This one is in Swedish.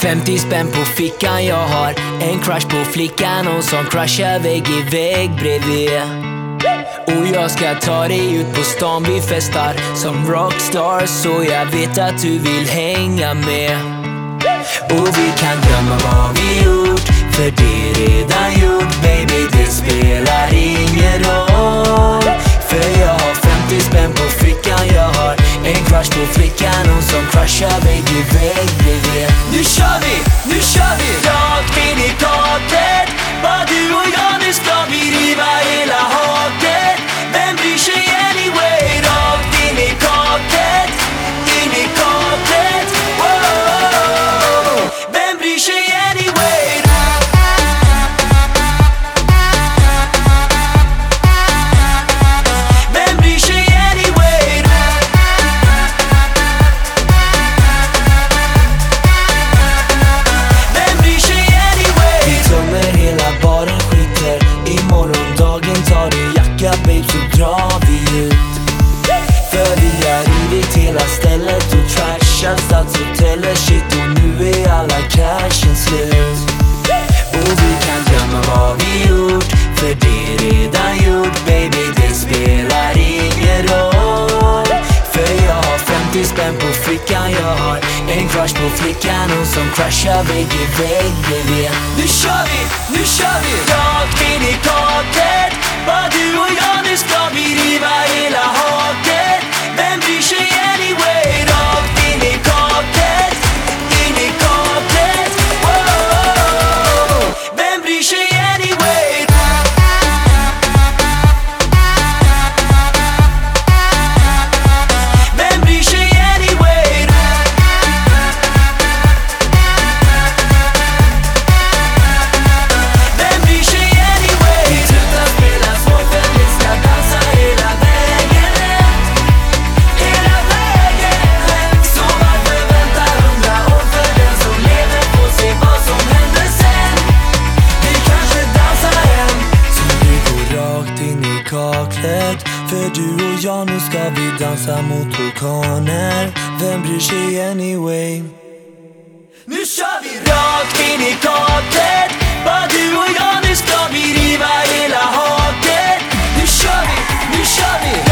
50 spänn på fickan, jag har en crush på flickan. Hon som crushar vägg i vägg bredvid. Och jag ska ta dig ut på stan, vi festar som rockstar. Så jag vet att du vill hänga med. Och vi kan glömma vad vi gjort, för det är redan gjort. Baby, det spelar ingen roll, för jag har 50 spänn på fickan. Jag har en crush på flickan. Hon som crushar vägg i vägg bredvid. Nu kör vi rakt in i taket. Bara du och jag, nu ska vi riva hela haket. Vem bryr sig anyway? Rakt in i kaket, in i kaket. Wow. Vem bryr sig anyway? Vem bryr sig anyway? Vem bryr sig anyway? Vi tömmer hela baren, skiter i morgondagen. Tar din jacka babe, så drar vi ut. För vi har rivit hela stället och trashat stadshotellet. Shit, och nu är alla cashen slut. Och vi kan glömma vad vi gjort, för det är redan gjort. Baby, det spelar ingen roll, för jag har 50 spänn på fickan. Jag har en crush på flickan. Hon som crushar vägg i vägg bredvid. Nu kör vi rakt in i taket. Bara du och jag, nu ska vi riva hela haket. Vem bryr sig anyway? Rakt in i kaket, in i kaket. Wow. Vem bryr sig anyway? Vem bryr sig anyway? Vem bryr sig anyway? Vi slutar spela svårt, för vi ska dansa hela vägen hem. Hela vägen hem. Så varför vänta 100 år? För den som lever får se vad som händer sen. Vi kanske dansar hem. Så vi går rakt in i kaklet. För du och jag, nu ska vi dansa mot orkaner. Vem bryr sig anyway? Nu kör vi rakt in i kaklet. Bara du och jag, nu ska vi riva hela haket. Nu kör vi